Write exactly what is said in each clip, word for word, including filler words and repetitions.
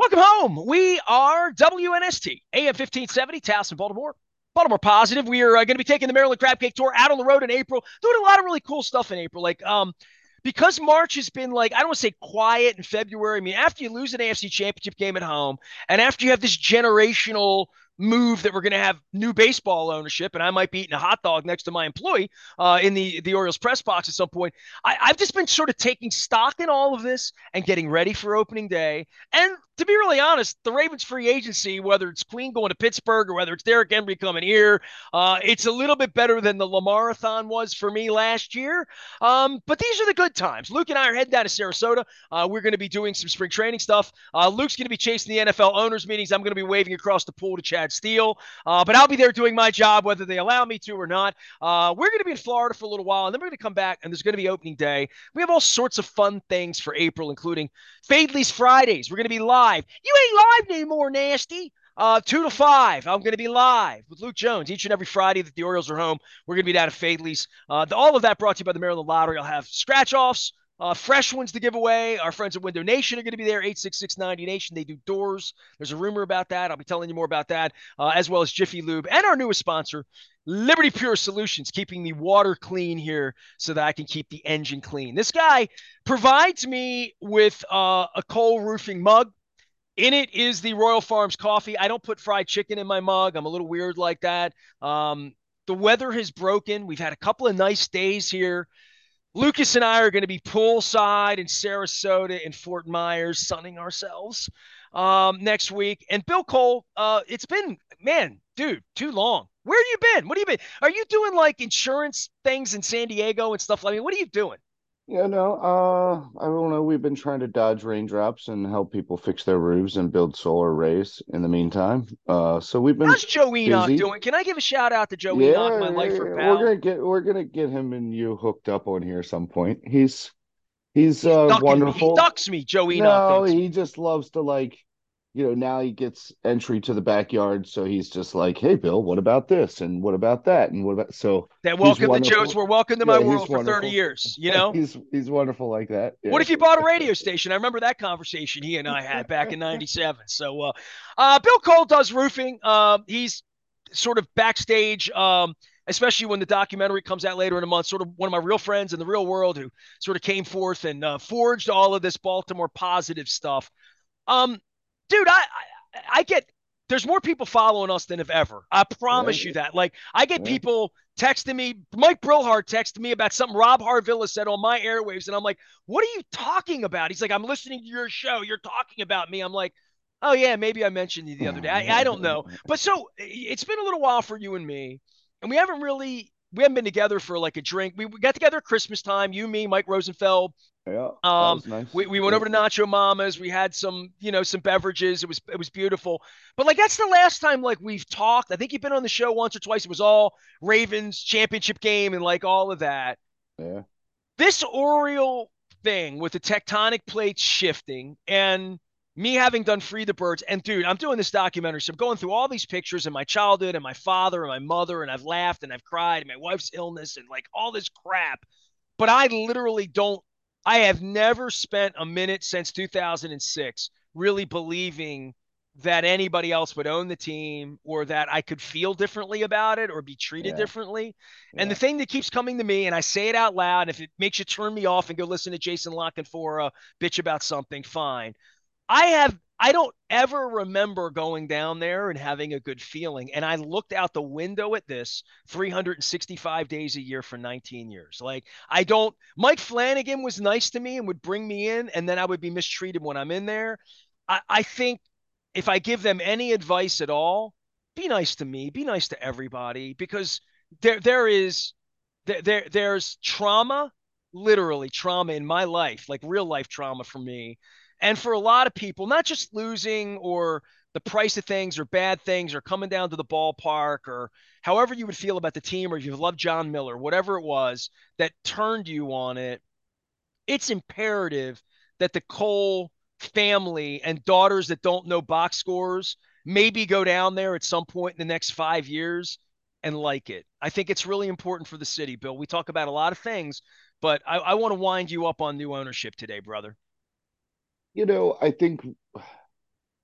Welcome home. We are W N S T, A M fifteen seventy, Towson, Baltimore. Baltimore Positive. We are uh, going to be taking the Maryland Crab Cake Tour out on the road in April, doing a lot of really cool stuff in April. Like, um, because March has been like, I don't want to say quiet in February. I mean, after you lose an A F C championship game at home, and after you have this generational move that we're going to have new baseball ownership, and I might be eating a hot dog next to my employee uh, in the, the Orioles press box at some point, I, I've just been sort of taking stock in all of this and getting ready for opening day. And to be really honest, the Ravens free agency, whether it's Queen going to Pittsburgh or whether it's Derrick Henry coming here, uh, it's a little bit better than the Lamarathon was for me last year. Um, but these are the good times. Luke and I are heading down to Sarasota. Uh, we're going to be doing some spring training stuff. Uh, Luke's going to be chasing the N F L owners meetings. I'm going to be waving across the pool to Chad Steele. Uh, but I'll be there doing my job, whether they allow me to or not. Uh, we're going to be in Florida for a little while, and then we're going to come back, and there's going to be opening day. We have all sorts of fun things for April, including Fadley's Fridays. We're going to be live. You ain't live anymore, Nasty. Uh, two to five, I'm going to be live with Luke Jones each and every Friday that the Orioles are home. We're going to be down at Fadley's. Uh, the, all of that brought to you by the Maryland Lottery. I'll have scratch-offs, uh, fresh ones to give away. Our friends at Window Nation are going to be there, eight six six ninety Nation. They do doors. There's a rumor about that. I'll be telling you more about that, uh, as well as Jiffy Lube and our newest sponsor, Liberty Pure Solutions, keeping the water clean here so that I can keep the engine clean. This guy provides me with uh, a Cole Roofing mug. In it is the Royal Farms coffee. I don't put fried chicken in my mug. I'm a little weird like that. Um, the weather has broken. We've had a couple of nice days here. Lucas and I are going to be poolside in Sarasota and Fort Myers, sunning ourselves um, next week. And Bill Cole, uh, it's been, man, dude, too long. Where have you been? What have you been? Are you doing like insurance things in San Diego and stuff like that? What are you doing? Yeah, no, uh, I don't know. We've been trying to dodge raindrops and help people fix their roofs and build solar arrays in the meantime. Uh, so we've been How's Joe Enoch busy. doing? Can I give a shout out to Joe Yeah, Enoch, my yeah, lifer yeah, we're pal? gonna get we're gonna get him and you hooked up on here some point. He's he's He's uh ducking me. He wonderful. ducks me. Joe Enoch No, ducks he me. just loves to like, you know, now he gets entry to the backyard, so he's just like, "Hey, Bill, what about this? And what about that? And what about?" So That he's welcome the Joes wonderful. were welcome to my Yeah, he's world for thirty wonderful. years, you know? He's he's wonderful like that. What Yeah. if you bought a radio station? I remember that conversation he and I had back in ninety-seven. So, uh, uh, Bill Cole does roofing. Uh, he's sort of backstage, um, especially when the documentary comes out later in the month, sort of one of my real friends in the real world who sort of came forth and uh, forged all of this Baltimore positive stuff. Um, dude, I, I I get there's more people following us than have ever. I Yeah. promise you that. Like I get Yeah. people texting me. Mike Brillhart texted me about something Rob Harvilla said on my airwaves, and I'm like, "What are you talking about?" He's like, "I'm listening to your show. You're talking about me." I'm like, "Oh yeah, maybe I mentioned you the other day. I, I don't know." But so it's been a little while for you and me, and we haven't really we haven't been together for like a drink. We, we got together at Christmas time. You, me, Mike Rosenfeld. Yeah, that Um, was nice. we, we went Yeah. over to Nacho Mama's. We had some, you know, some beverages. It was it was beautiful. But like that's the last time like we've talked. I think you've been on the show once or twice. It was all Ravens championship game and like all of that. Yeah. This Oriole thing with the tectonic plates shifting and me having done Free the Birds. And dude, I'm doing this documentary. So I'm going through all these pictures of my childhood and my father and my mother, and I've laughed and I've cried and my wife's illness and like all this crap. But I literally don't, I have never spent a minute since two thousand six really believing that anybody else would own the team or that I could feel differently about it or be treated Yeah. differently. And the Yeah. thing that keeps coming to me, and I say it out loud, if it makes you turn me off and go listen to Jason Lock and for a bitch about something, fine. I have I don't ever remember going down there and having a good feeling. And I looked out the window at this three hundred sixty-five days a year for nineteen years. Like I don't Mike Flanagan was nice to me and would bring me in, and then I would be mistreated when I'm in there. I, I think if I give them any advice at all, be nice to me, be nice to everybody, because there there is there, there there's trauma, literally trauma in my life, like real life trauma for me and for a lot of people, not just losing or the price of things or bad things or coming down to the ballpark or however you would feel about the team or if you love John Miller, whatever it was that turned you on it, it's imperative that the Cole family and daughters that don't know box scores maybe go down there at some point in the next five years and like it. I think it's really important for the city, Bill. We talk about a lot of things, but I, I want to wind you up on new ownership today, brother. You know, I think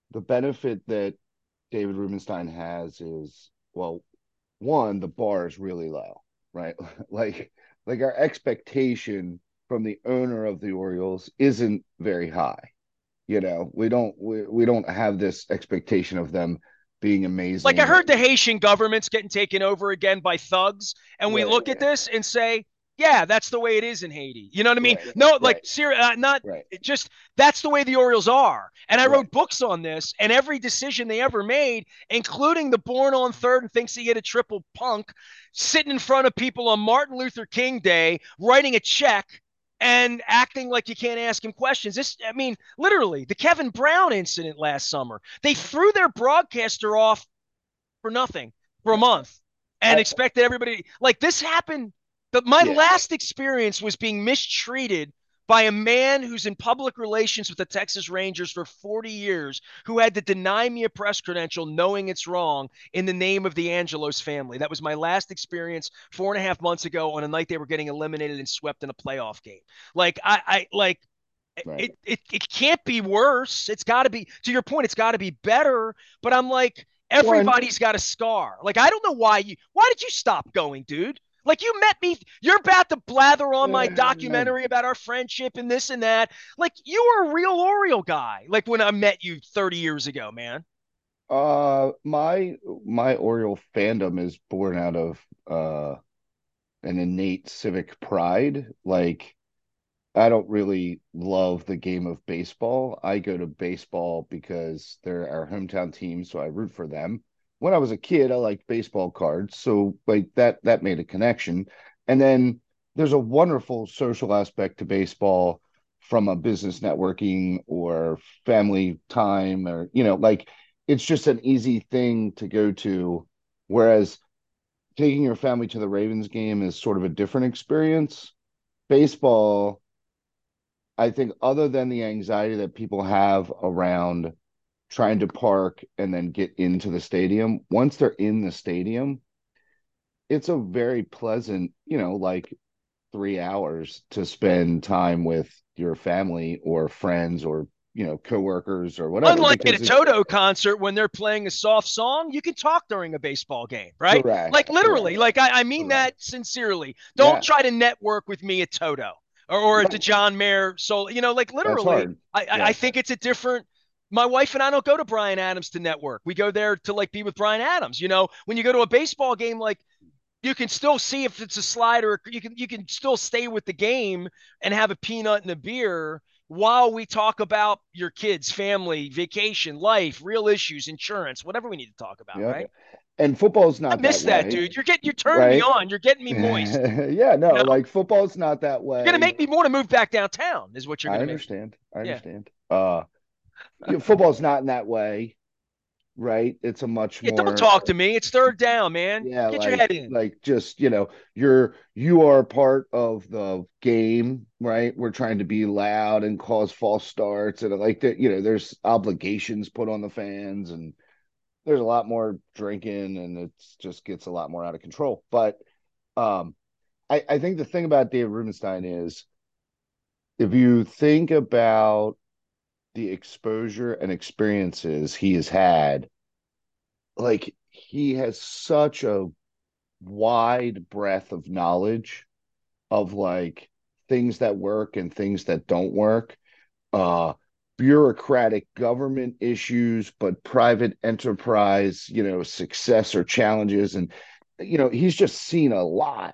the benefit that David Rubenstein has is, well, one, the bar is really low, right? like like our expectation from the owner of the Orioles isn't very high. You know, we don't we, we don't have this expectation of them being Like I amazing. heard the Haitian government's getting taken over again by thugs, and we Right, look at this and say, yeah, that's the way it is in Haiti. You know what I mean? right, No, like right, ser- uh, not right, just that's the way the Orioles are. And I right. wrote books on this, and every decision they ever made, including the born on third and thinks he hit a triple punk, sitting in front of people on Martin Luther King Day, writing a check and acting like you can't ask him questions. This, I mean, literally, the Kevin Brown incident last summer, they threw their broadcaster off for nothing for a month and I expected everybody like this happened. But my Yeah, last experience was being mistreated by a man who's in public relations with the Texas Rangers for forty years, who had to deny me a press credential knowing it's wrong in the name of the Angelos family. That was my last experience four and a half months ago on a night they were getting eliminated and swept in a playoff game. Like I, I like right. it, it it can't be worse. It's got to be, to your point, it's got to be better. But I'm like, One, everybody's got a scar. Like I don't know why you why did you stop going, dude? Like you met me, you're about to blather on my uh, documentary about our friendship and this and that. Like you were a real Oriole guy. Like when I met you thirty years ago, man. uh, my my Oriole fandom is born out of uh an innate civic pride. Like I don't really love the game of baseball. I go to baseball because they're our hometown team, so I root for them. When I was a kid, I liked baseball cards, so like that that made a connection. And then there's a wonderful social aspect to baseball from a business networking or family time, or you know, like it's just an easy thing to go to. Whereas taking your family to the Ravens game is sort of a different experience. Baseball, I think, other than the anxiety that people have around trying to park and then get into the stadium, once they're in the stadium, it's a very pleasant, you know, like three hours to spend time with your family or friends or, you know, coworkers or whatever, Unlike at a because it's Toto concert when they're playing a soft song, you can talk during a baseball game, right? Like correct, literally, correct, like I, I mean correct. that sincerely. Don't Yeah, try to network with me at Toto or, or at the right. John Mayer solo. You know, like That's literally, hard. I, I, I Yeah, think it's a different. My wife and I don't go to Brian Adams to network. We go there to like be with Brian Adams. You know, when you go to a baseball game, like you can still see if it's a slider. You can you can still stay with the game and have a peanut and a beer while we talk about your kids, family, vacation, life, real issues, insurance, whatever we need to talk about, yeah. right? And football's I not that miss that, way, dude. You're getting you're turning me right? on. You're getting me moist. Yeah, You no, know, like football's not that you're gonna way. make me want to move back downtown. Is what you're I gonna make. understand. I Yeah. understand. Uh, you know, football's not in that way, right? It's a much Yeah. Don't more, talk to me. It's third down, man. yeah, Get your like head in. like just, you know, you're you are part of the game, right? We're trying to be loud and cause false starts, and like that, you know, there's obligations put on the fans, and there's a lot more drinking, and it just gets a lot more out of control. But um, I, I think the thing about Dave Rubenstein is, if you think about the exposure and experiences he has had, like he has such a wide breadth of knowledge of like things that work and things that don't work, uh bureaucratic government issues, but private enterprise, you know, success or challenges. And you know, he's just seen a lot.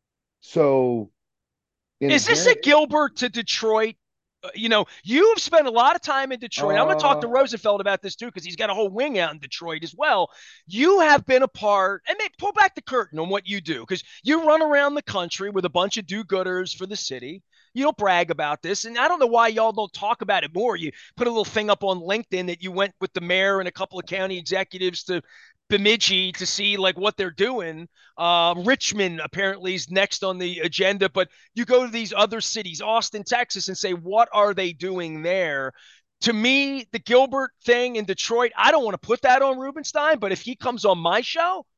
So Is this a inherent Gilbert to Detroit? Uh, You know, you've spent a lot of time in Detroit. I'm going to talk to uh Roosevelt about this too, because he's got a whole wing out in Detroit as well. You have been a part, and maybe pull back the curtain on what you do, because you run around the country with a bunch of do-gooders for the city. You don't brag about this, and I don't know why y'all don't talk about it more. You put a little thing up on LinkedIn that you went with the mayor and a couple of county executives to Bemidji to see like what they're doing. Uh, Richmond apparently is next on the agenda, but you go to these other cities, Austin, Texas, and say, what are they doing there? To me, the Gilbert thing in Detroit, I don't want to put that on Rubenstein, but if he comes on my show,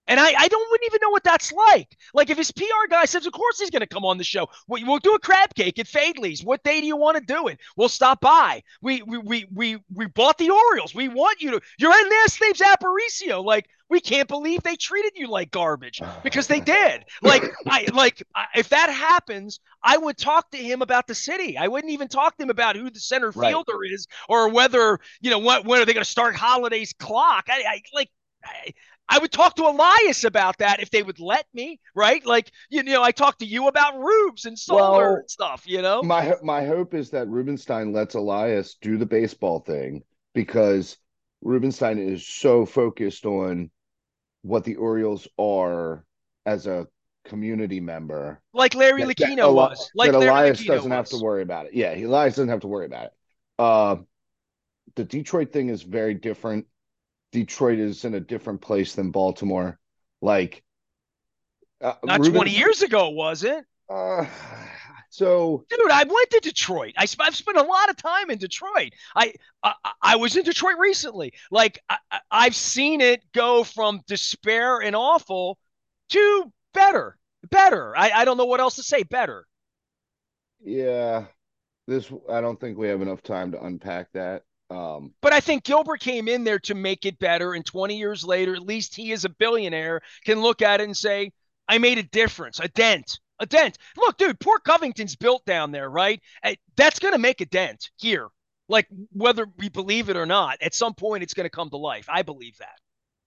And I, I don't wouldn't even know what that's like. Like if his P R guy says, of course he's going to come on the show. We, we'll do a crab cake at Fadley's. What day do you want to do it? We'll stop by. We we we we we bought the Orioles. We want you to. Your last name's Aparicio. Like we can't believe they treated you like garbage because they did. Like I like if that happens, I would talk to him about the city. I wouldn't even talk to him about who the center Right. fielder is or whether you know what when are they going to start Holiday's clock. I, I like. I, I would talk to Elias about that if they would let me, right? Like, you know, I talked to you about Rubes and Solar Well, and stuff, you know? my my hope is that Rubenstein lets Elias do the baseball thing because Rubenstein is so focused on what the Orioles are as a community member Like Larry that that, Lucchino Eli- was, that like Larry Elias Lucchino doesn't have to was. worry about it. Yeah, Elias doesn't have to worry about it. Uh, the Detroit thing is very different. Detroit is in a different place than Baltimore. Like uh, Not twenty Rubenstein. years ago, was it? Uh, so Dude, I went to Detroit. I, I've spent a lot of time in Detroit. I I, I was in Detroit recently. Like I, I've seen it go from despair and awful to better, better. I, I don't know what else to say. Better. yeah, this I don't think we have enough time to unpack that. Um, But I think Gilbert came in there to make it better. And twenty years later, at least he is a billionaire, can look at it and say, I made a difference, a dent, a dent. Look, dude, poor Covington's built down there, right? That's going to make a dent here. Like, whether we believe it or not, at some point it's going to come to life. I believe that.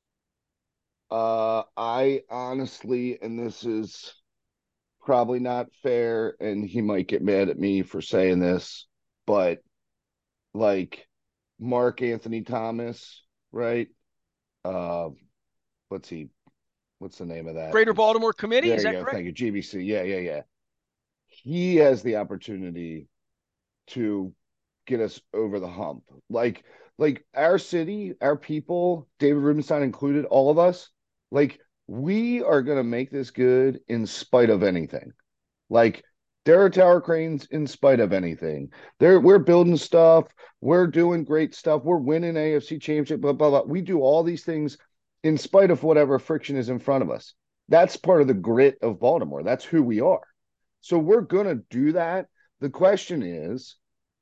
uh, I honestly, and this is probably not fair, and he might get mad at me for saying this, but like Mark Anthony Thomas, right? Uh, what's he? What's the name of that? Greater It's Baltimore Committee, there is you that go. correct? Thank you, G B C. Yeah, yeah, yeah. He has the opportunity to get us over the hump. Like, like our city, our people, David Rubenstein included, all of us, like we are gonna make this good in spite of anything. Like there are tower cranes in spite of anything. There, we're building stuff. We're doing great stuff. We're winning A F C Championship. Blah blah blah. We do all these things in spite of whatever friction is in front of us. That's part of the grit of Baltimore. That's who we are. So we're gonna do that. The question is,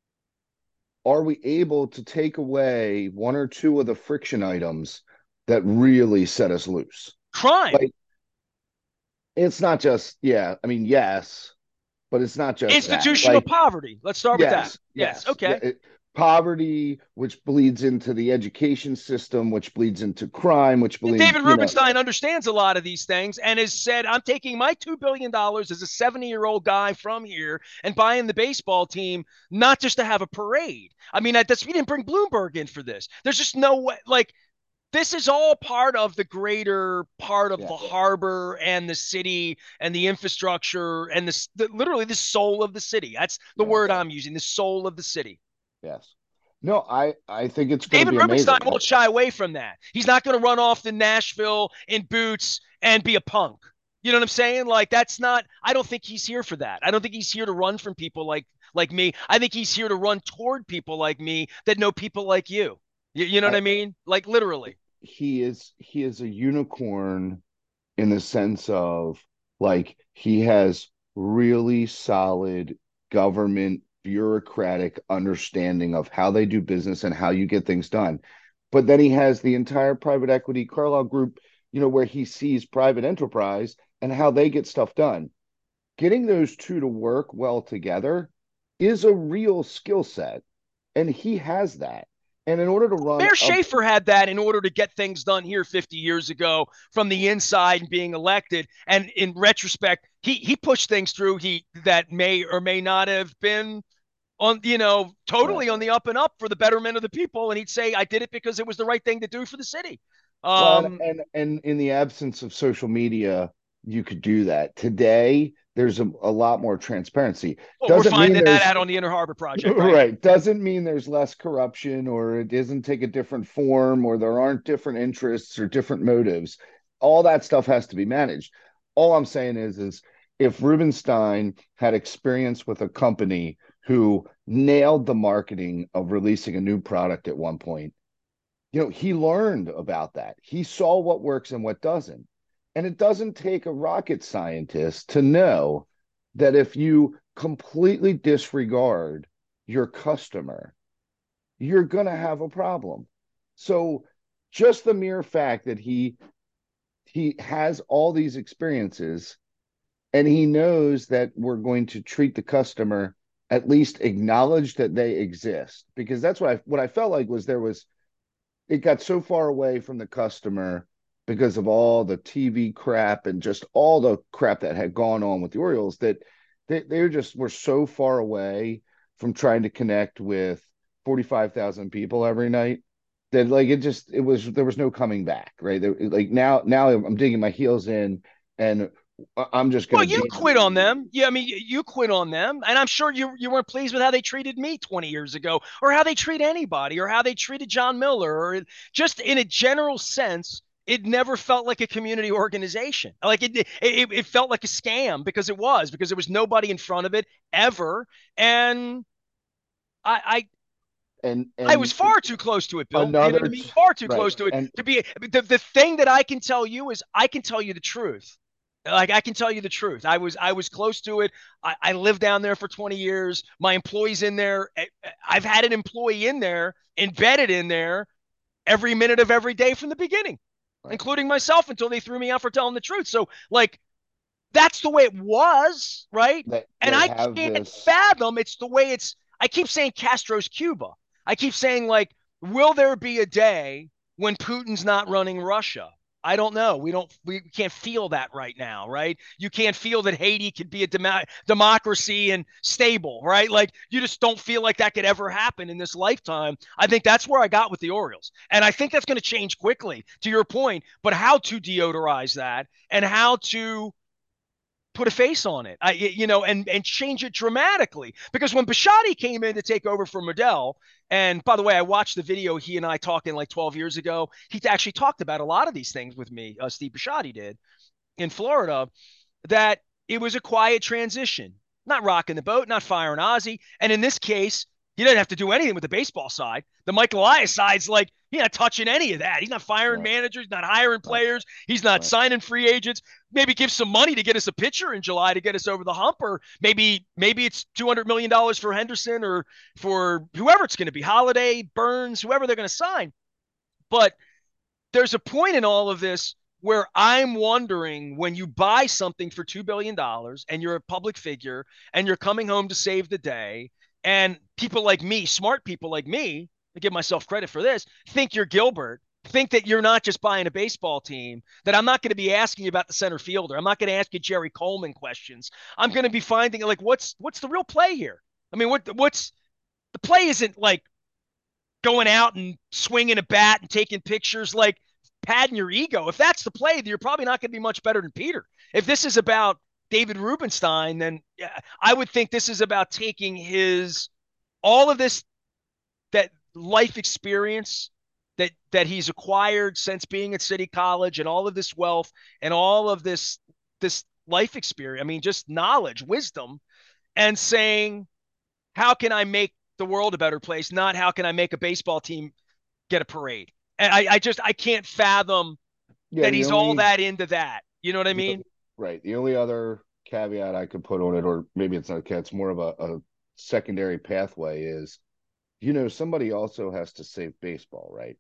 are we able to take away one or two of the friction items that really set us loose? Crime, Like it's not just, yeah, I mean, yes, but it's not just that. institutional Like, poverty. Let's start with that. yes, Yes. yes. Okay. It, poverty, which bleeds into the education system, which bleeds into crime, which And bleeds, David you know, Rubenstein understands a lot of these things and has said, I'm taking my two billion dollars as a seventy year old guy from here and buying the baseball team, not just to have a parade. I mean, that's, we didn't bring Bloomberg in for this. There's just no way, like, this is all part of the greater part of yeah, the harbor and the city and the infrastructure and the, the literally the soul of the city. That's the word yes, I'm using, the soul of the city. yes. No, I, I think it's going to David be Rubenstein amazing. won't shy away from that. He's not going to run off to Nashville in boots and be a punk. You know what I'm saying? Like that's not. I don't think he's here for that. I don't think he's here to run from people like like me. I think he's here to run toward people like me that know people like you. You, you know what I, I mean? Like literally. he is, he is a unicorn in the sense of like he has really solid government bureaucratic understanding of how they do business and how you get things done. But then he has the entire private equity Carlyle group, you know, where he sees private enterprise and how they get stuff done. Getting those two to work well together is a real skill set. And he has that. And in order to run Mayor a Schaefer had that in order to get things done here fifty years ago from the inside and being elected. And in retrospect, he he pushed things through he that may or may not have been on, you know, right. totally on the up and up for the betterment of the people. And he'd say, I did it because it was the right thing to do for the city. Well, and, Um, and and in the absence of social media, you could do that. Today, there's a, a lot more transparency. well, we're Doesn't mean finding that there's out on the Inner Harbor Project right now. right. Doesn't mean there's less corruption or it doesn't take a different form or there aren't different interests or different motives. All that stuff has to be managed. All I'm saying is, is if Rubenstein had experience with a company who nailed the marketing of releasing a new product at one point, you know, he learned about that. He saw what works and what doesn't. And it doesn't take a rocket scientist to know that if you completely disregard your customer, you're going to have a problem. So just the mere fact that he he has all these experiences and he knows that we're going to treat the customer, at least acknowledge that they exist, because that's what I what I felt like was there was it got so far away from the customer because of all the T V crap and just all the crap that had gone on with the Orioles that they they just were so far away from trying to connect with forty-five thousand people every night that like it just it was there was no coming back, right? There, like now now I'm digging my heels in and I'm just going Well, to you be quit on them. Yeah, I mean, you quit on them, and I'm sure you you weren't pleased with how they treated me twenty years ago, or how they treat anybody, or how they treated John Miller, or just in a general sense. It never felt like a community organization. Like it, it, it felt like a scam because it was because there was nobody in front of it ever, and I, and I was and far too close to it, Bill. You know what I another mean? Far too right close to it and to be the, the thing that I can tell you is I can tell you the truth. Like I can tell you the truth. I was I was close to it. I, I lived down there for twenty years. My employees in there. I- have had an employee in there, embedded in there every minute of every day from the beginning, right including myself until they threw me out for telling the truth. So like that's the way it was, right? that And they I have can't this fathom it's the way it's. I keep saying Castro's Cuba. I keep saying, like, will there be a day when Putin's not running Russia? I don't know. We don't. We can't feel that right now, right? You can't feel that Haiti could be a dem- democracy and stable, right? Like you just don't feel like that could ever happen in this lifetime. I think that's where I got with the Orioles, and I think that's going to change quickly. To your point, but how to deodorize that and how to put a face on it. I, you know, and and change it dramatically. Because when Bisciotti came in to take over for Modell, and by the way, I watched the video he and I talking like twelve years ago. He actually talked about a lot of these things with me. Uh, Steve Bisciotti did in Florida. That it was a quiet transition, not rocking the boat, not firing Ozzie. And in this case, he didn't have to do anything with the baseball side. The Mike Elias side's like, he's not touching any of that. He's not firing right managers, not hiring right players. He's not right signing free agents. Maybe give some money to get us a pitcher in July to get us over the hump, or maybe maybe it's two hundred million dollars for Henderson or for whoever it's going to be, Holiday, Burns, whoever they're going to sign. But there's a point in all of this where I'm wondering when you buy something for two billion dollars and you're a public figure and you're coming home to save the day, and people like me, smart people like me, I give myself credit for this, think you're Gilbert, think that you're not just buying a baseball team, that I'm not going to be asking you about the center fielder. I'm not going to ask you Jerry Coleman questions. I'm going to be finding like, what's, what's the real play here? I mean, what, what's the play isn't like going out and swinging a bat and taking pictures, like padding your ego. If that's the play, then you're probably not going to be much better than Peter. If this is about David Rubenstein, then yeah, I would think this is about taking his all of this that life experience that that he's acquired since being at City College and all of this wealth and all of this this life experience. I mean, just knowledge, wisdom, and saying, how can I make the world a better place? Not how can I make a baseball team get a parade? And I, I just I can't fathom yeah that the he's all only that into that. You know what I the, mean? right the only other caveat I could put on it, or maybe it's not it's more of a, a secondary pathway, is you know somebody also has to save baseball, right?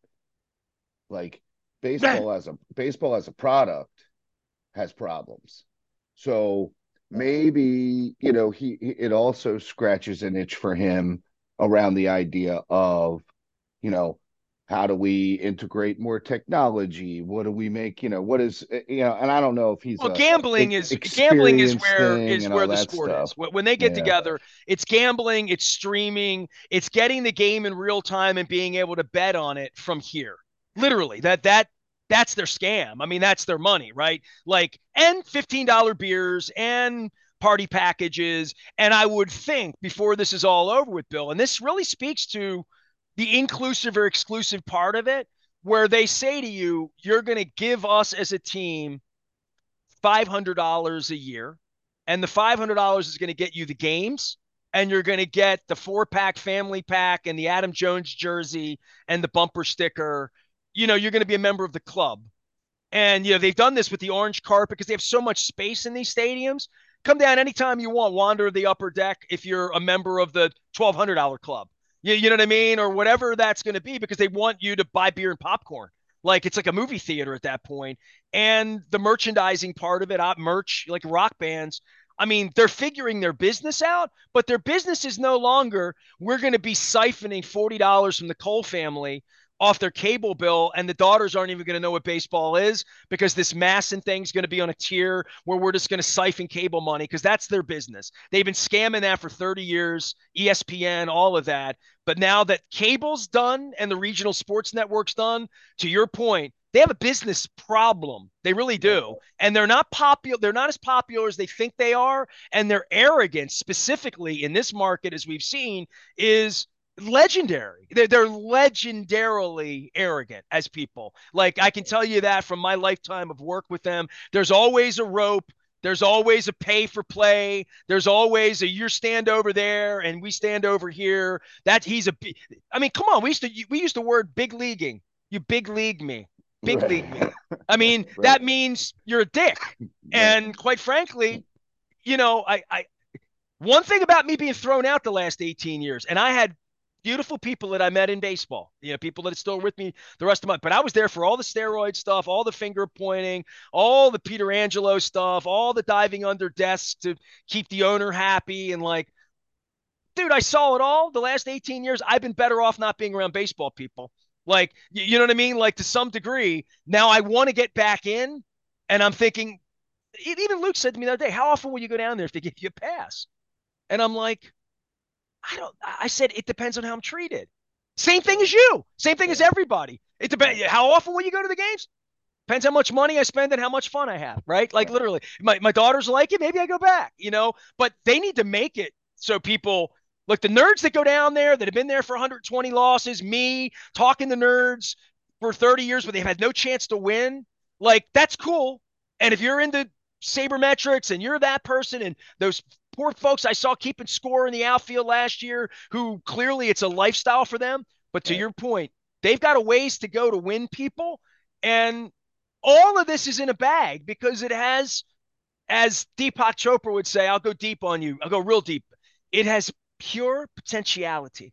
Like baseball as a baseball as a product has problems. So maybe, you know, he it also scratches an itch for him around the idea of, you know, how do we integrate more technology? What do we make, you know, what is, you know, and I don't know if he's Well, a gambling e- is gambling is experience where thing is and where all the that sport is. stuff. When they get Yeah. together, it's gambling, it's streaming, it's getting the game in real time and being able to bet on it from here. Literally, that that that's their scam. I mean, that's their money, right? Like, and fifteen dollar beers and party packages. And I would think before this is all over with, Bill, and this really speaks to the inclusive or exclusive part of it, where they say to you, you're going to give us as a team five hundred dollars a year. And the five hundred dollars is going to get you the games, and you're going to get the four pack family pack and the Adam Jones jersey and the bumper sticker. You know, you're going to be a member of the club. And, you know, they've done this with the orange carpet because they have so much space in these stadiums. Come down anytime you want, wander the upper deck if you're a member of the twelve hundred dollars club. You, you know what I mean? Or whatever that's going to be because they want you to buy beer and popcorn. Like it's like a movie theater at that point. And the merchandising part of it, uh, merch, like rock bands, I mean, they're figuring their business out, but their business is no longer, we're going to be siphoning forty dollars from the Cole family off their cable bill, and the daughters aren't even going to know what baseball is because this Masson thing's going to be on a tier where we're just going to siphon cable money because that's their business. They've been scamming that for thirty years, E S P N, all of that. But now that cable's done and the regional sports network's done, to your point, they have a business problem. They really do. And they're not popular. They're not as popular as they think they are. And their arrogance, specifically in this market, as we've seen, is legendary. They're, they're legendarily arrogant as people. Like I can tell you that from my lifetime of work with them. There's always a rope. There's always a pay for play. There's always a you stand over there and we stand over here. That he's a. I mean, come on. We used to we used the word big leaguing. You big league me. Big Right. league me. I mean, Right. that means you're a dick. Right. And quite frankly, you know, I, I one thing about me being thrown out the last eighteen years, and I had beautiful people that I met in baseball, you know, people that are still with me the rest of my, but I was there for all the steroid stuff, all the finger pointing, all the Peter Angelo stuff, all the diving under desks to keep the owner happy. And like, dude, I saw it all the last eighteen years. I've been better off not being around baseball people. Like, you know what I mean? Like to some degree, now I want to get back in and I'm thinking, even Luke said to me the other day, how often will you go down there if they give you a pass? And I'm like, I don't, I said, it depends on how I'm treated. Same thing as you. Same thing as everybody. It depends. How often will you go to the games? Depends how much money I spend and how much fun I have, right? Like literally, my, my daughters like it. Maybe I go back, you know, but they need to make it so people look, the nerds that go down there that have been there for one hundred twenty losses, me talking to nerds for thirty years, but they've had no chance to win. Like that's cool. And if you're into sabermetrics and you're that person and those poor folks I saw keeping score in the outfield last year who clearly it's a lifestyle for them. But to Right. your point, they've got a ways to go to win people. And all of this is in a bag because it has, as Deepak Chopra would say, I'll go deep on you. I'll go real deep. It has pure potentiality.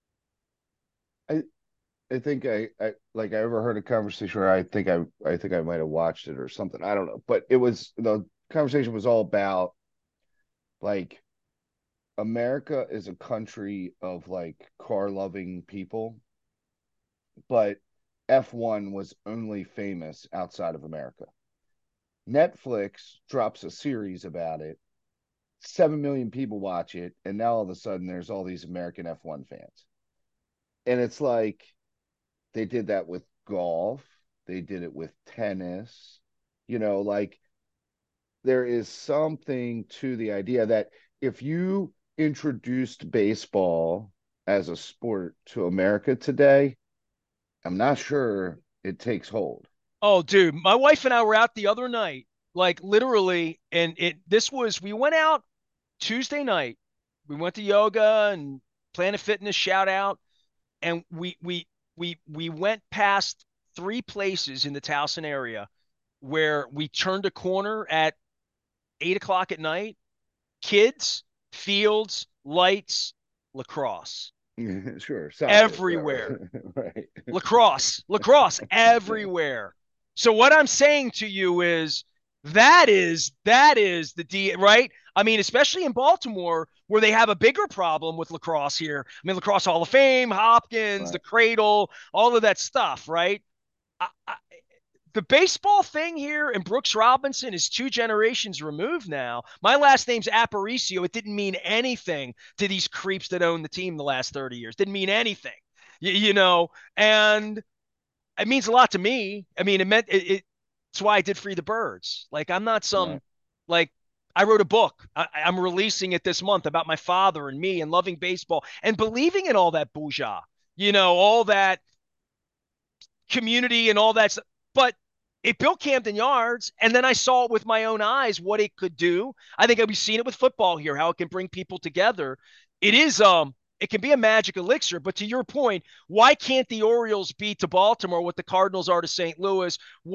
I I think I, I like I ever heard a conversation where I think I I think I might have watched it or something. I don't know. But it was the conversation was all about like America is a country of like car loving people, but F one was only famous outside of America. Netflix drops a series about it, seven million people watch it, and now all of a sudden there's all these American F one fans. And it's like they did that with golf, they did it with tennis, you know, like there is something to the idea that if you introduced baseball as a sport to America today, I'm not sure it takes hold. Oh, dude, my wife and I were out the other night, like literally, and it this was we went out Tuesday night. We went to yoga and Planet Fitness shout out, and we we we we went past three places in the Towson area where we turned a corner at eight o'clock at night. Kids, fields, lights, lacrosse Sure, soccer, everywhere. right? Lacrosse, lacrosse everywhere. So what I'm saying to you is that is that is the D, right? I mean, especially in Baltimore where they have a bigger problem with lacrosse here. I mean, lacrosse Hall of Fame, Hopkins, Right. the Cradle, all of that stuff, right? I, I, the baseball thing here and Brooks Robinson is two generations removed now. My last name's Aparicio. It didn't mean anything to these creeps that own the team the last thirty years. Didn't mean anything, you, you know, and it means a lot to me. I mean, it meant it, it. It's why I did Free the Birds. Like, I'm not some, Right. like, I wrote a book. I, I'm releasing it this month about my father and me and loving baseball and believing in all that bourgeois, you know, all that community and all that stuff. But it built Camden Yards, and then I saw it with my own eyes what it could do. I think I've seen it with football here, how it can bring people together. It is um it can be a magic elixir, but to your point, why can't the Orioles be to Baltimore what the Cardinals are to Saint Louis, what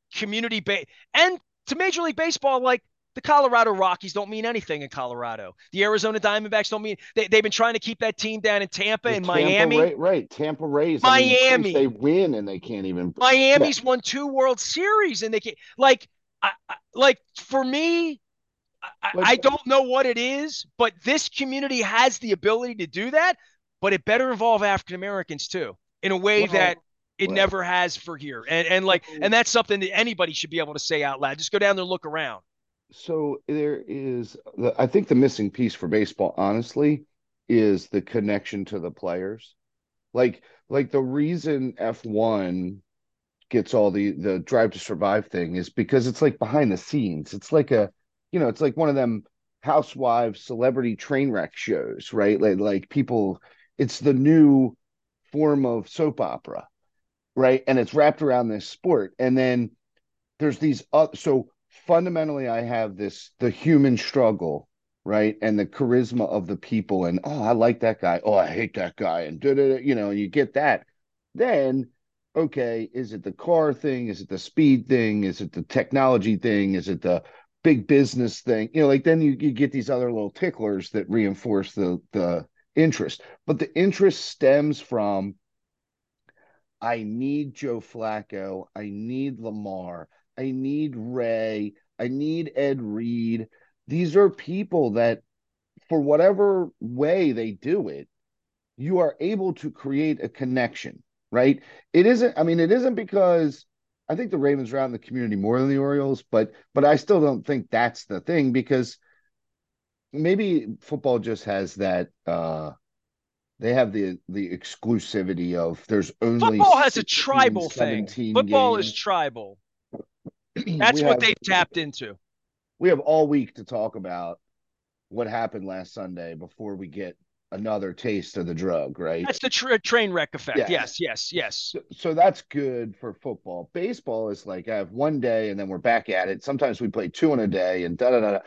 community based, and to Major League Baseball, like the Colorado Rockies don't mean anything in Colorado. The Arizona Diamondbacks don't mean they, they've been trying to keep that team down in Tampa The and Tampa Miami. Ray, right? Tampa Rays. I mean, geez, they Miami. win and they can't even. Yeah. Miami's won two World Series and they can't like I, I, like for me, I, But I don't know what it is, but this community has the ability to do that, but it better involve African Americans too, in a way that well, it right. never has for here. And and like and So, that's something that anybody should be able to say out loud. Just go down there and look around. so there is the, I think the missing piece for baseball, honestly, is the connection to the players. Like, like the reason F one gets all the the Drive to Survive thing is because it's like behind the scenes. It's like a, you know, it's like one of them housewives celebrity train wreck shows, right? Like like people, it's the new form of soap opera, right? And it's wrapped around this sport. And then there's these uh, so fundamentally I have this the human struggle, right? And the charisma of the people and oh, I like that guy. Oh, I hate that guy. And da, da, da, you know, you get that. Then okay, is it the car thing? Is it the speed thing? Is it the technology thing? Is it the big business thing? You know, like then you, you get these other little ticklers that reinforce the the interest. But the interest stems from I need Joe Flacco. I need Lamar. I need Ray. I need Ed Reed. These are people that, for whatever way they do it, you are able to create a connection, right? It isn't, I mean, it isn't because I think the Ravens are out in the community more than the Orioles, but but I still don't think that's the thing because maybe football just has that uh they have the the exclusivity of there's only Football has a sixteen, tribal thing. seventeen Football is games. tribal. we That's what have they've tapped into. we have all week to talk about what happened last Sunday before we get another taste of the drug, right? That's the tra- train wreck effect. Yeah. Yes, yes, yes. So, so that's good for football. Baseball is like I have one day and then we're back at it. Sometimes we play two in a day and da da da.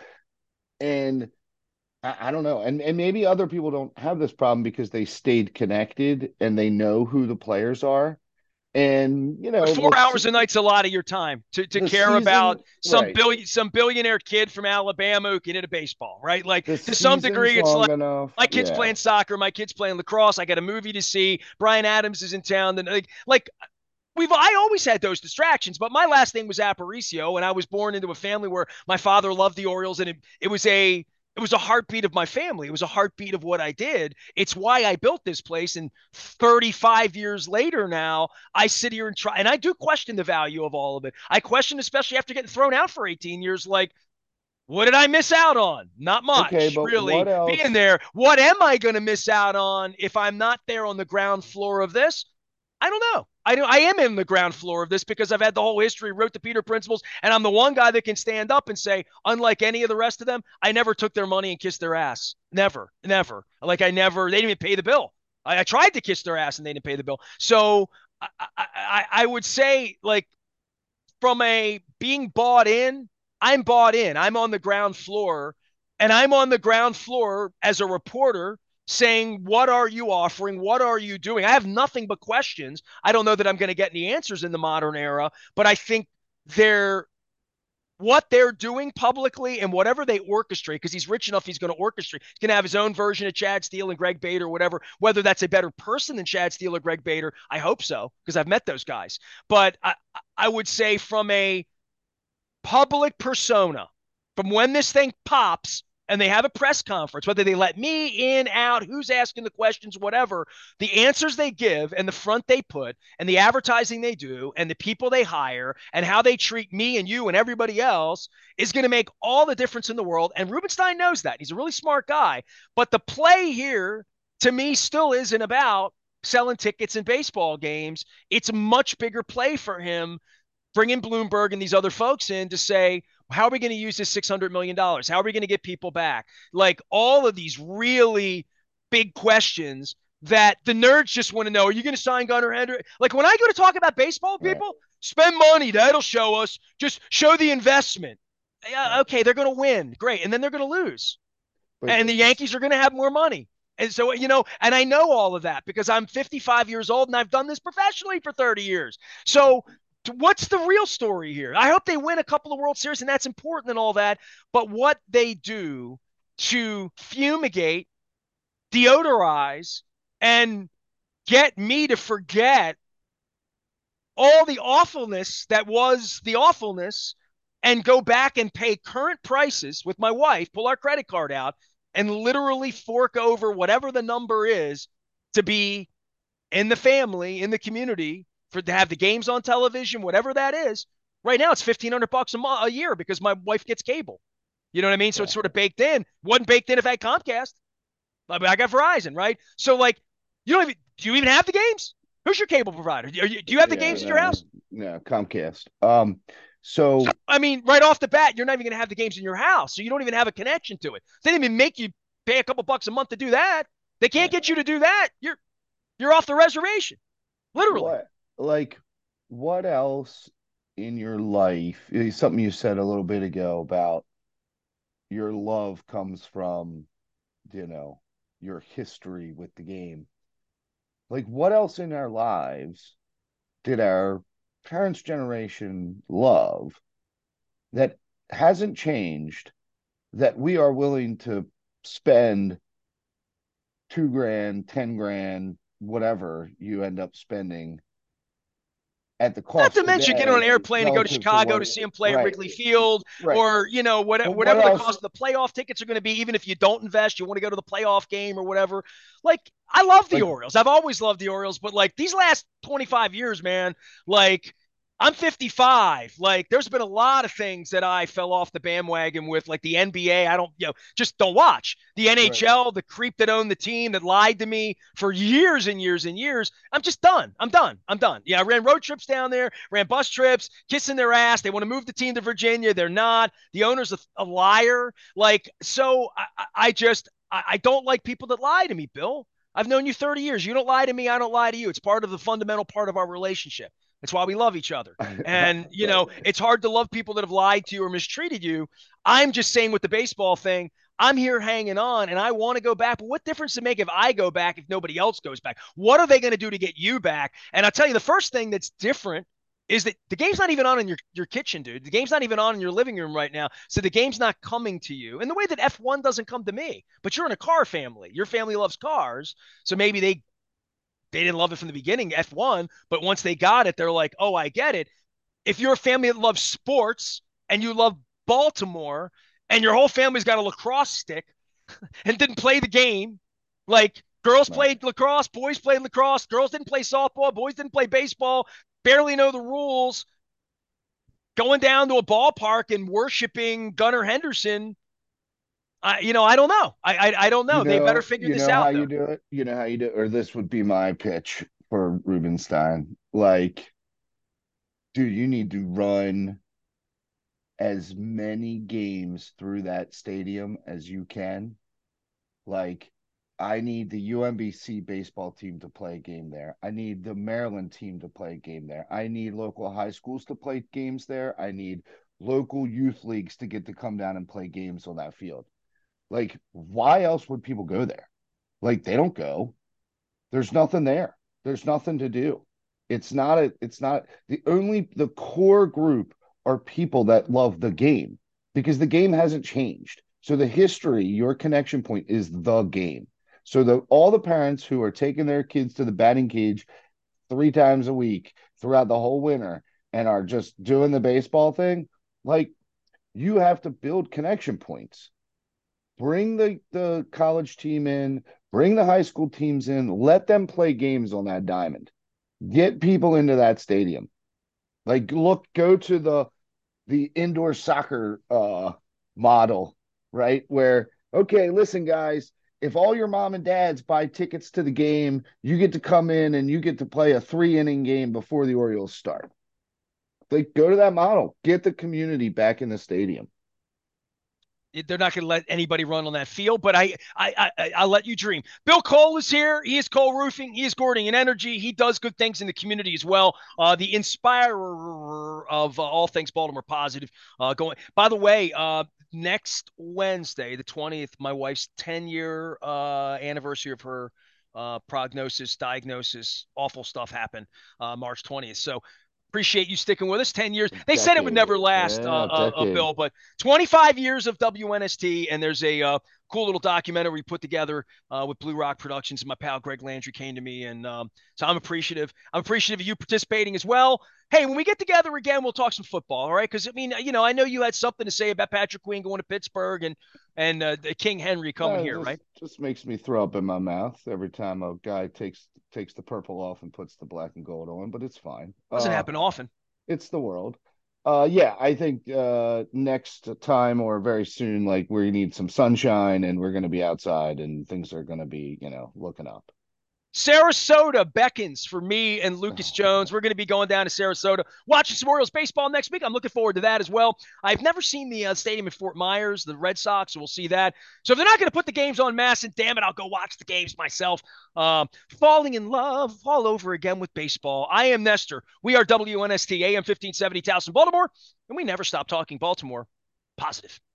And I, I don't know. And and maybe other people don't have this problem because they stayed connected and they know who the players are. And you But know, four the hours a night's a lot of your time to, to the care about season, some right? billion some billionaire kid from Alabama who can hit a baseball, right? Like The to some season's degree, it's long like enough. my kid's Yeah. playing soccer, my kid's playing lacrosse. I got a movie to see. Brian Adams is in town, and like like we've I always had those distractions, but my last name was Aparicio, and I was born into a family where my father loved the Orioles, and it, it was a it was a heartbeat of my family. It was a heartbeat of what I did. It's why I built this place. And thirty-five years later now, I sit here and try, and I do question the value of all of it. I question, especially after getting thrown out for eighteen years, like, what did I miss out on? Not Okay, much, but what really, being else? there. What am I going to miss out on if I'm not there on the ground floor of this? I don't know. I do, I am in the ground floor of this because I've had the whole history, wrote the Peter Principles, and I'm the one guy that can stand up and say, unlike any of the rest of them, I never took their money and kissed their ass. Never, never. Like I never. They didn't even pay the bill. I, I tried to kiss their ass and they didn't pay the bill. So I, I, I would say, like, from a being bought in, I'm bought in. I'm on the ground floor, and I'm on the ground floor as a reporter saying, what are you offering? What are you doing? I have nothing but questions. I don't know that I'm going to get any answers in the modern era, but I think they're what they're doing publicly and whatever they orchestrate, because he's rich enough, he's going to orchestrate. He's going to have his own version of Chad Steele and Greg Bader, or whatever. Whether that's a better person than Chad Steele or Greg Bader, I hope so, because I've met those guys. But I, I would say from a public persona, from when this thing pops and they have a press conference, whether they let me in, out, who's asking the questions, whatever, the answers they give and the front they put and the advertising they do and the people they hire and how they treat me and you and everybody else is going to make all the difference in the world. And Rubenstein knows that. He's a really smart guy. But the play here, to me, still isn't about selling tickets in baseball games. It's a much bigger play for him bringing Bloomberg and these other folks in to say, how are we going to use this six hundred million dollars? How are we going to get people back? Like all of these really big questions that the nerds just want to know. Are you going to sign Gunnar Henderson? Like when I go to talk about baseball, Right, people spend money. That'll show us. Just show the investment. Yeah, right. okay, they're going to win. Great. And then they're going to lose. But And the Yankees are going to have more money. And so, you know, and I know all of that because I'm fifty-five years old and I've done this professionally for thirty years. So What's the real story here? I hope they win a couple of World Series, and that's important and all that. But what they do to fumigate, deodorize, and get me to forget all the awfulness that was the awfulness and go back and pay current prices with my wife, pull our credit card out, and literally fork over whatever the number is to be in the family, in the community, for to have the games on television, whatever that is. Right now, it's fifteen hundred bucks a, mo- a year because my wife gets cable. You know what I mean? So Yeah. it's sort of baked in. Wasn't baked in if I had Comcast. I, mean, I got Verizon, right? So like, you don't even do you even have the games? Who's your cable provider? Do you, do you have the Yeah, games at your no, house? no, Comcast. Um, So so I mean, right off the bat, you're not even going to have the games in your house, so you don't even have a connection to it. They didn't even make you pay a couple bucks a month to do that. They can't yeah. get you to do that. You're you're off the reservation, literally. What, like, what else in your life? eh, Something you said a little bit ago about your love comes from, you know, your history with the game. Like, what else in our lives did our parents' generation love that hasn't changed that we are willing to spend two grand, ten grand, whatever you end up spending at the Not cost to mention get on an today airplane and go to relative to Chicago to what, see him play at right, Wrigley Field, right. or you know what, But what whatever the else? cost of the playoff tickets are going to be. Even if you don't invest, you want to go to the playoff game or whatever. Like I love the Like, Orioles. I've always loved the Orioles, but like these last twenty-five years, man, like I'm fifty-five. Like there's been a lot of things that I fell off the bandwagon with, like the N B A. I don't, you know, just don't watch the right. N H L. The creep that owned the team that lied to me for years and years and years. I'm just done. I'm done. I'm done. Yeah, I ran road trips down there, ran bus trips, kissing their ass. They want to move the team to Virginia. They're not. The owner's a, a liar. Like so, I, I just I, I don't like people that lie to me, Bill. I've known you thirty years. You don't lie to me. I don't lie to you. It's part of the fundamental part of our relationship. It's why we love each other. And, you Right. know, it's hard to love people that have lied to you or mistreated you. I'm just saying with the baseball thing, I'm here hanging on and I want to go back. But what difference does it make if I go back if nobody else goes back? What are they going to do to get you back? And I'll tell you, the first thing that's different is that the game's not even on in your, your kitchen, dude. The game's not even on in your living room right now. So the game's not coming to you in the way that F one doesn't come to me. But you're in a car family. Your family loves cars. So maybe they they didn't love it from the beginning, F one, but once they got it, they're like, oh, I get it. If you're a family that loves sports and you love Baltimore and your whole family's got a lacrosse stick and didn't play the game, like girls Right. played lacrosse, boys played lacrosse, girls didn't play softball, boys didn't play baseball, barely know the rules, going down to a ballpark and worshiping Gunnar Henderson. I, you know, I don't know. I, I, I don't You know. They better know, figure you this know how out, you though. do it. You know how you do it, or this would be my pitch for Rubenstein. Like, dude, you need to run as many games through that stadium as you can. Like, I need the U M B C baseball team to play a game there. I need the Maryland team to play a game there. I need local high schools to play games there. I need local youth leagues to get to come down and play games on that field. Like, why else would people go there? Like, they don't go. There's nothing there. There's nothing to do. It's not a, it's not the only, the core group are people that love the game because the game hasn't changed. So the history, your connection point is the game. So the all the parents who are taking their kids to the batting cage three times a week throughout the whole winter and are just doing the baseball thing, like you have to build connection points. Bring the the college team in, bring the high school teams in, let them play games on that diamond. Get people into that stadium. Like look, go to the the indoor soccer uh model, right? Where okay, listen guys, if all your mom and dads buy tickets to the game, you get to come in and you get to play a three inning game before the Orioles start. Like go to that model. Get the community back in the stadium. They're not going to let anybody run on that field, but I, I, I, I'll let you dream. Bill Cole is here. He is Cole Roofing. He is Gordian Energy. He does good things in the community as well. Uh, the inspirer of uh, all things Baltimore positive. Uh, going. By the way, uh, next Wednesday, the twentieth, my wife's ten year uh, anniversary of her uh, prognosis, diagnosis, awful stuff happened uh, March twentieth. So Appreciate you sticking with us. ten years. They said it would Decade. never last, uh, Yeah, uh, uh, decade. Bill, but twenty-five years of W N S T, and there's a uh, cool little documentary we put together uh, with Blue Rock Productions. And my pal Greg Landry came to me, and um, so I'm appreciative. I'm appreciative of you participating as well. Hey, when we get together again, we'll talk some football, all right? Because I mean, you know, I know you had something to say about Patrick Queen going to Pittsburgh and and uh, King Henry coming Uh, here, just right? just makes me throw up in my mouth every time a guy takes takes the purple off and puts the black and gold on, but it's fine. Doesn't Uh happen often. it's the world. Uh yeah, I think uh next time or very soon, like we need some sunshine and we're gonna be outside and things are gonna be, you know, looking up. Sarasota beckons for me and Lucas Jones. We're going to be going down to Sarasota, watching some Orioles baseball next week. I'm looking forward to that as well. I've never seen the uh, stadium in Fort Myers, the Red Sox, so we'll see that. So if they're not going to put the games on mass, and damn it, I'll go watch the games myself. Um, falling in love all over again with baseball. I am Nestor. We are W N S T, A M fifteen seventy, Towson, Baltimore, and we never stop talking Baltimore positive.